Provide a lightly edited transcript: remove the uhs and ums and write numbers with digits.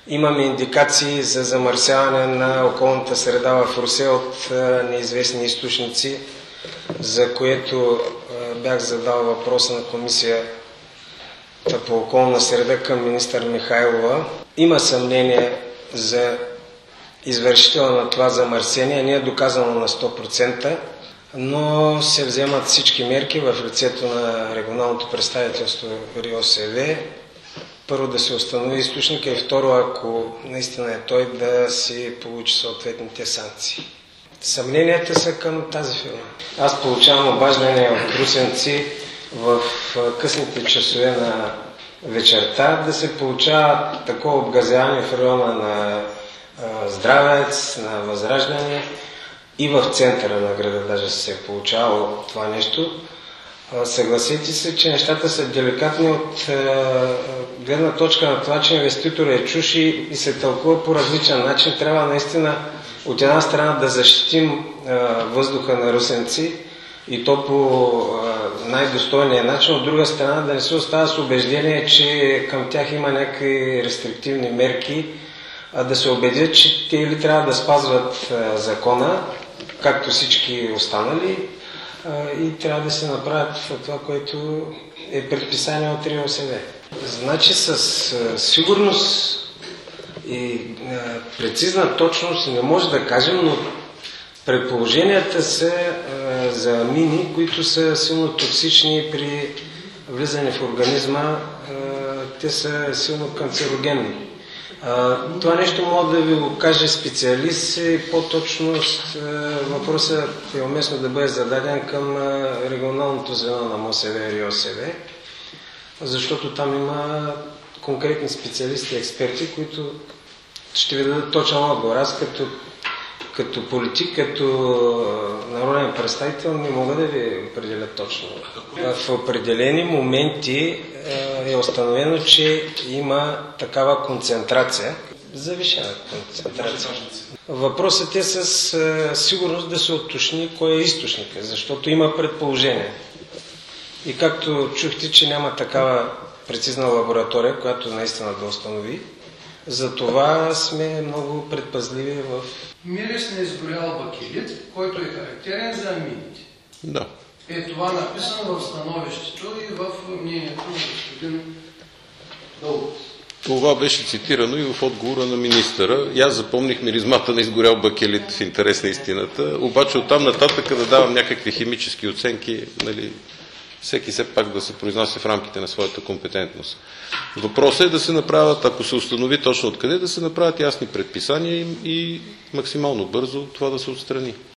Имаме индикации за замърсяване на околната среда в Русе от неизвестни източници, за което бях задал въпроса на комисията по околна среда към министър Михайлова. Има съмнение за извършител на това замърсение, не е доказано на 100%, но се вземат всички мерки в лицето на регионалното представителство РИОСВ. Първо да се установи източника и второ, ако наистина е той, да си получи съответните санкции. Съмненията са към тази фирма. Аз получавам обаждане от русенци в късните часове на вечерта да се получава такова обгазяване в района на Здравец, на Възраждане и в центъра на града даже се е получавало това нещо. Съгласете се, че нещата са деликатни от гледна точка на това, че инвеститорът е чуш и се тълкува по различен начин. Трябва наистина от една страна да защитим въздуха на русенци и то по най-достойния начин, от друга страна да не се остава с убеждение, че към тях има някакви рестриктивни мерки, а да се убедят, че те или трябва да спазват закона, както всички останали, и трябва да се направят това, което е предписание от РИОСВ. Значи със сигурност и прецизна точност не може да кажем, но предположенията са за амини, които са силно токсични при влизане в организма, те са силно канцерогенни. Това нещо може да ви го каже специалист и по-точно въпросът е уместно да бъде зададен към регионалното звено на МОСВ и РИОСВ, защото там има конкретни специалисти и експерти, които ще ви дадат точен отговор. Аз като политик, като народен представител не мога да ви определя точно. В определени моменти е установено, че има такава концентрация, завишена концентрация. Въпросът е със сигурност да се уточни кой е източника, защото има предположение. И както чухте, че няма такава прецизна лаборатория, която наистина да установи, затова сме много предпазливи в... Мирис на изгорял бакелит, който е характерен за амините. Да. Е това написано в становището и в мнението на господин Дългов. Това беше цитирано и в отговора на министъра. И аз запомних миризмата на изгорял бакелит в интерес на истината, обаче оттам нататък да давам някакви химически оценки, нали, всеки все пак да се произнася в рамките на своята компетентност. Въпросът е да се направят, ако се установи точно откъде, да се направят ясни предписания и максимално бързо това да се отстрани.